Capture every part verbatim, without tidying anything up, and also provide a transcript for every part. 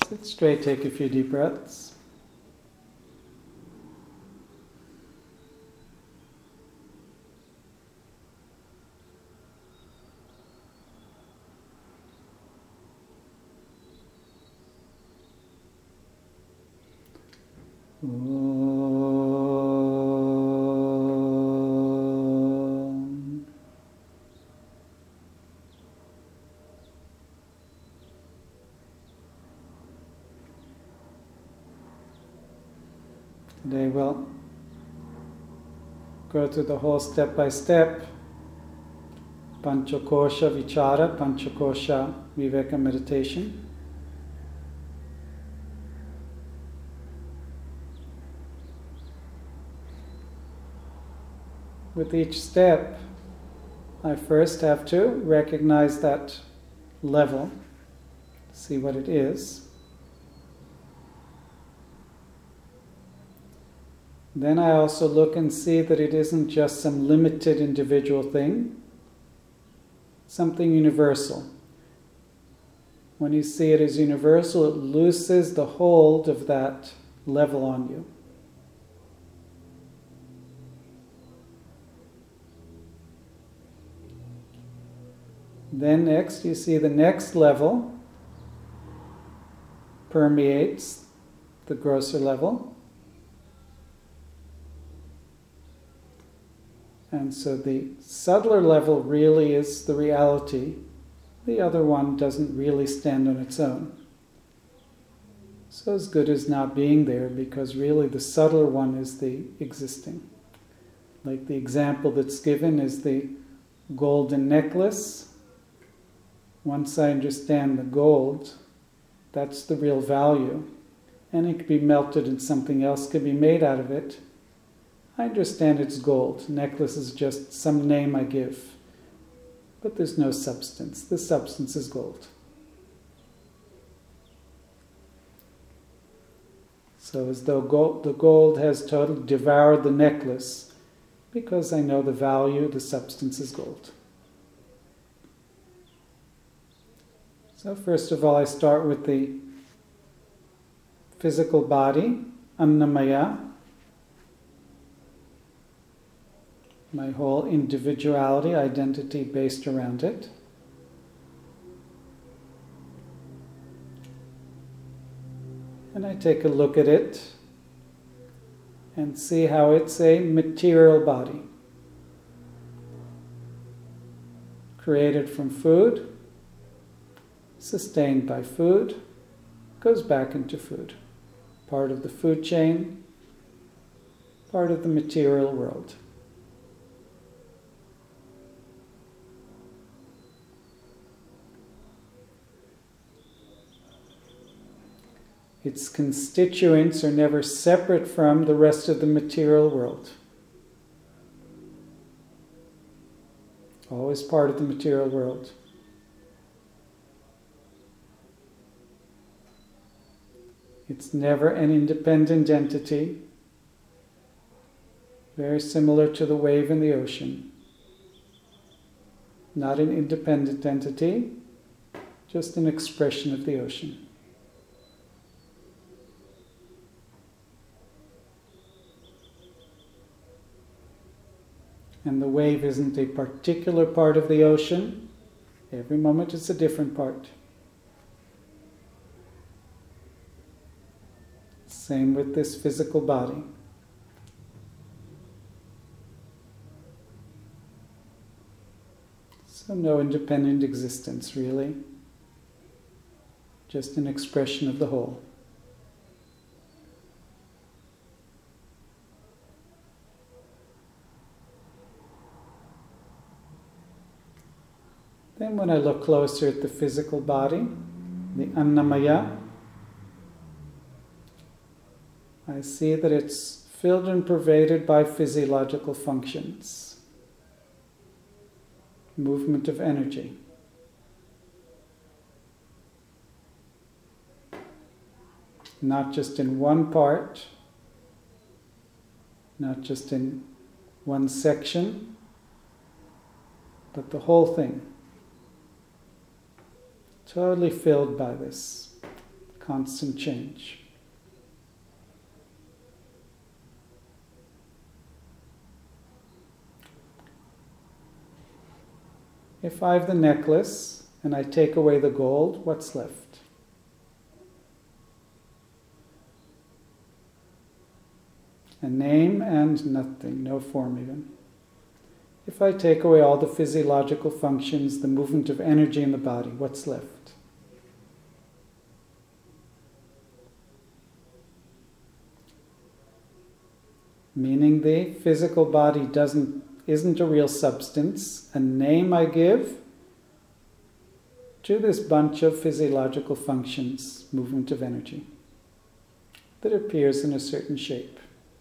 Sit straight, take a few deep breaths. Om. Today we'll go through the whole step by step Panchakosha Vichara, Panchakosha Viveka meditation. With each step, I first have to recognize that level, see what it is. Then I also look and see that it isn't just some limited individual thing, something universal. When you see it as universal, it looses the hold of that level on you. Then next, you see the next level permeates the grosser level. And so the subtler level really is the reality. The other one doesn't really stand on its own. So as good as not being there, because really the subtler one is the existing. Like the example that's given is the golden necklace. Once I understand the gold, that's the real value. And it could be melted and something else could be made out of it. I understand it's gold. Necklace is just some name I give. But there's no substance. The substance is gold. So as though gold, the gold has totally devoured the necklace, because I know the value, the substance is gold. So first of all, I start with the physical body, Annamaya, my whole individuality, identity based around it. And I take a look at it and see how it's a material body, created from food, sustained by food, goes back into food. Part of the food chain, part of the material world. Its constituents are never separate from the rest of the material world. Always part of the material world. It's never an independent entity, very similar to the wave in the ocean. Not an independent entity, just an expression of the ocean. And the wave isn't a particular part of the ocean. Every moment it's a different part. Same with this physical body. So no independent existence, really. Just an expression of the whole. Then when I look closer at the physical body, the Annamaya, I see that it's filled and pervaded by physiological functions. Movement of energy. Not just in one part, not just in one section, but the whole thing. Totally filled by this constant change. If I have the necklace and I take away the gold, what's left? A name and nothing, no form even. If I take away all the physiological functions, the movement of energy in the body, what's left? Meaning the physical body doesn't isn't a real substance, a name I give to this bunch of physiological functions, movement of energy, that appears in a certain shape.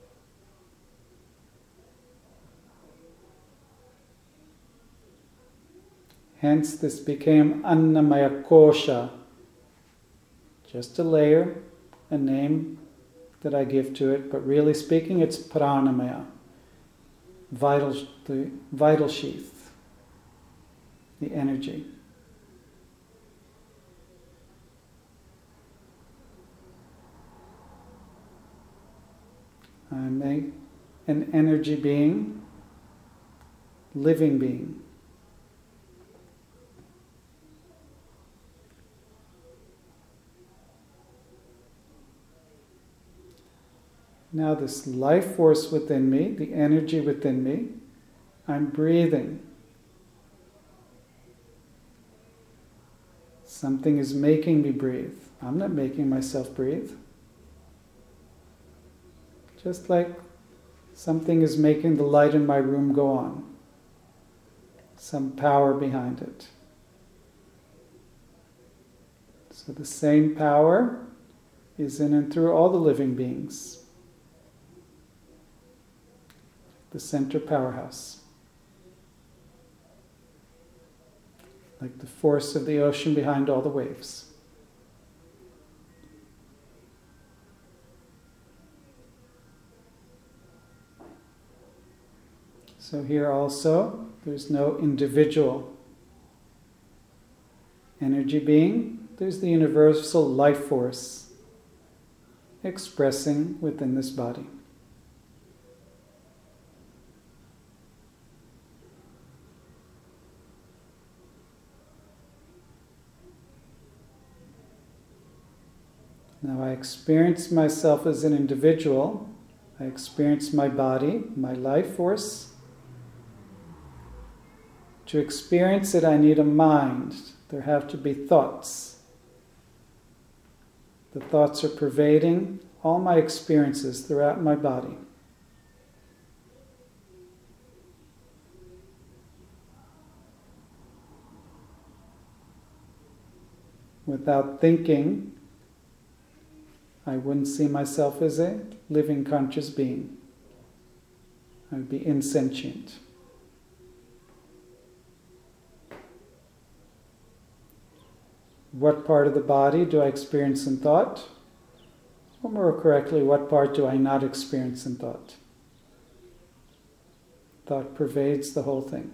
Hence this became Annamaya Kosha, just a layer, a name that I give to it, but really speaking it's Pranamaya. Vital, the vital sheath, the energy. I'm a, an energy being, living being. Now this life force within me, the energy within me, I'm breathing. Something is making me breathe. I'm not making myself breathe. Just like something is making the light in my room go on. Some power behind it. So the same power is in and through all the living beings. The center powerhouse. Like the force of the ocean behind all the waves. So here also, there's no individual energy being. There's the universal life force expressing within this body. Now I experience myself as an individual. I experience my body, my life force. To experience it, I need a mind. There have to be thoughts. The thoughts are pervading all my experiences throughout my body. Without thinking, I wouldn't see myself as a living conscious being. I would be insentient. What part of the body do I experience in thought? Or more correctly, what part do I not experience in thought? Thought pervades the whole thing.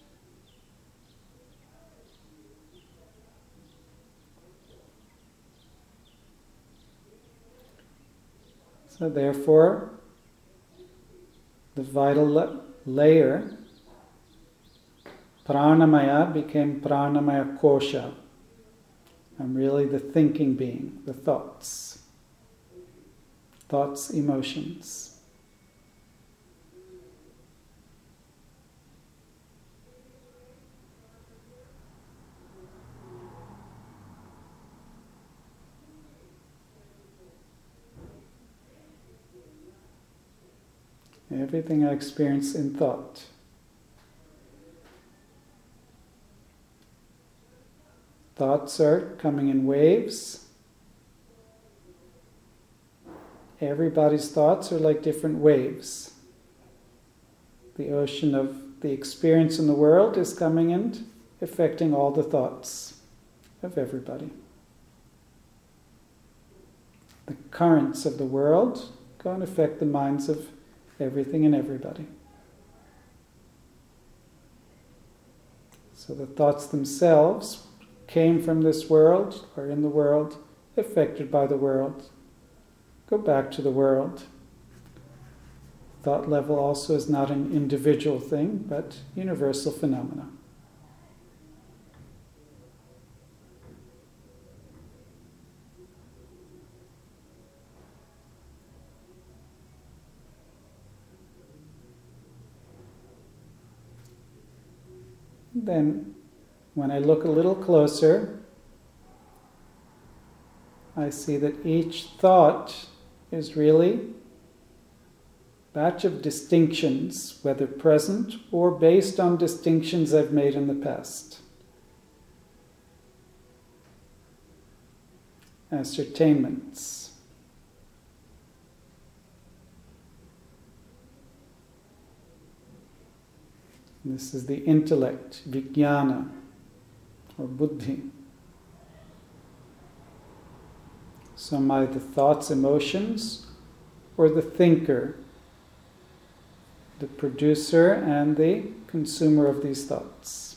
So therefore, the vital la- layer, Pranamaya, became Pranamaya Kosha. I'm really the thinking being, the thoughts. Thoughts, emotions. Everything I experience in thought. Thoughts are coming in waves. Everybody's thoughts are like different waves. The ocean of the experience in the world is coming and affecting all the thoughts of everybody. The currents of the world go and affect the minds of everything and everybody. So the thoughts themselves came from this world, are in the world, affected by the world. Go back to the world. Thought level also is not an individual thing, but universal phenomena. Then, when I look a little closer, I see that each thought is really a batch of distinctions, whether present or based on distinctions I've made in the past. Ascertainments. This is the intellect, vijnana, or buddhi. So am I the thoughts, emotions, or the thinker, the producer and the consumer of these thoughts?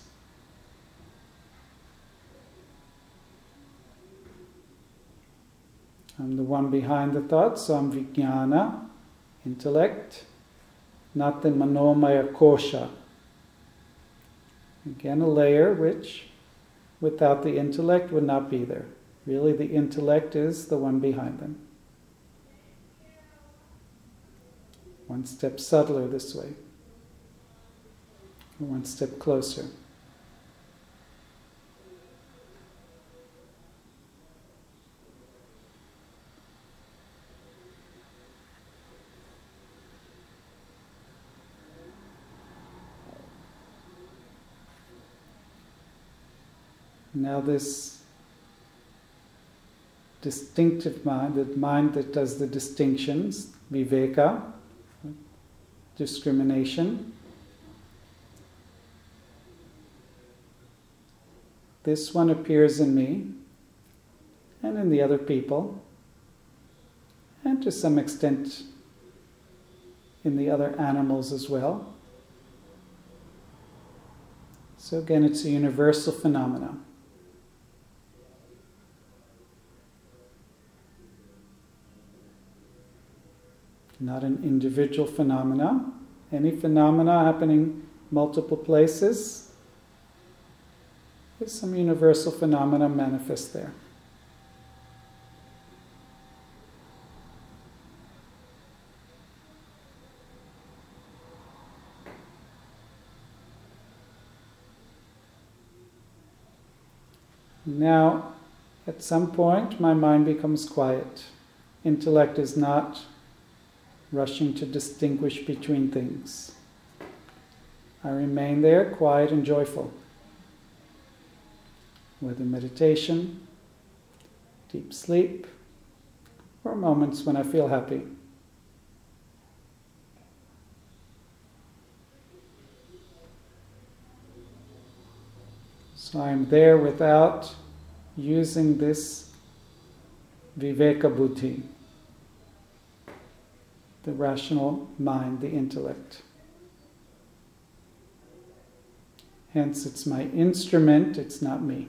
I'm the one behind the thoughts, so I'm vijnana, intellect, not the manomaya kosha. Again, a layer which, without the intellect, would not be there. Really, the intellect is the one behind them. One step subtler this way. One step closer. Now this distinctive mind, the mind that does the distinctions, viveka, discrimination, this one appears in me and in the other people, and to some extent in the other animals as well. So again, it's a universal phenomenon. Not an individual phenomena. Any phenomena happening multiple places, there's some universal phenomena manifest there. Now, at some point, my mind becomes quiet. Intellect is not rushing to distinguish between things. I remain there, quiet and joyful. Whether meditation, deep sleep, or moments when I feel happy. So I'm there without using this viveka buddhi, the rational mind, the intellect. Hence, it's my instrument, it's not me.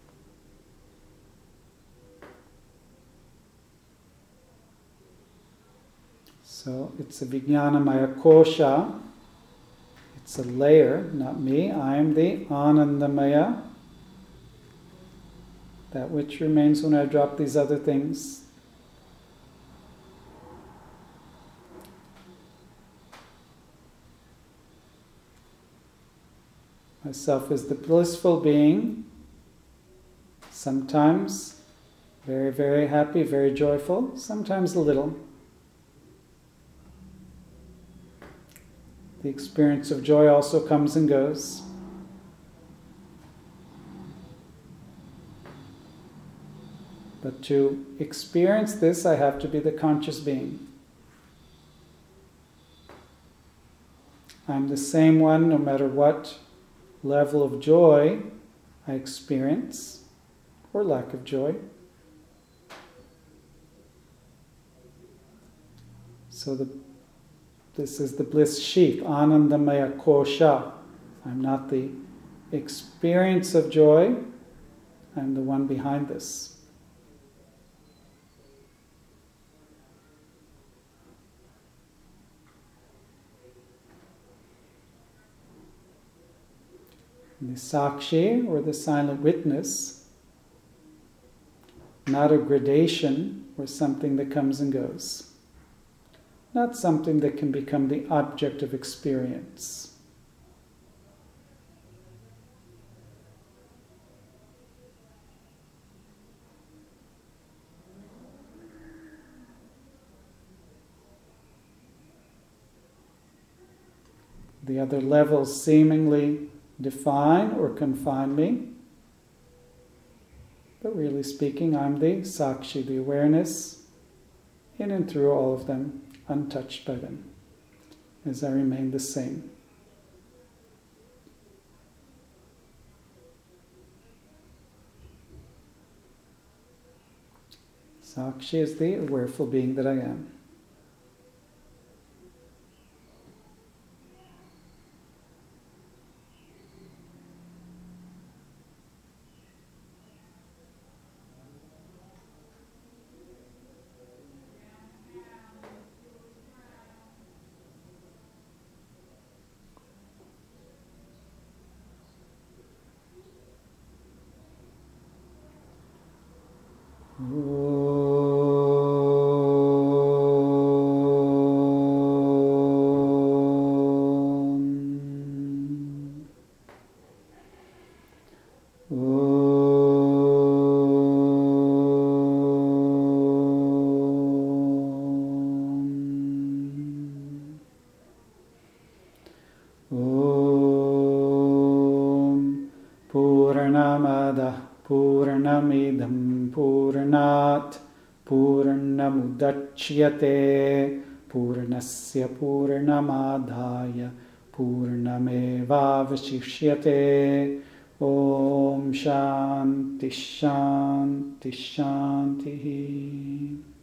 So, it's a vijnanamaya kosha, it's a layer, not me. I am the anandamaya, that which remains when I drop these other things. Myself is the blissful being, sometimes very, very happy, very joyful, sometimes a little. The experience of joy also comes and goes. But to experience this, I have to be the conscious being. I'm the same one no matter what level of joy I experience, or lack of joy. So the, this is the bliss sheath, anandamaya kosha. I'm not the experience of joy, I'm the one behind this. Sakshi, or the silent witness, not a gradation or something that comes and goes. Not something that can become the object of experience. The other levels seemingly define or confine me, but really speaking, I'm the Sakshi, the awareness, in and through all of them, untouched by them, as I remain the same. Sakshi is the awareful being that I am. Purnamidam Purnat Purnamudachyate Purnasya Purnamadhaya Purnamevavashishyate. Om Shanti Shanti Shanti.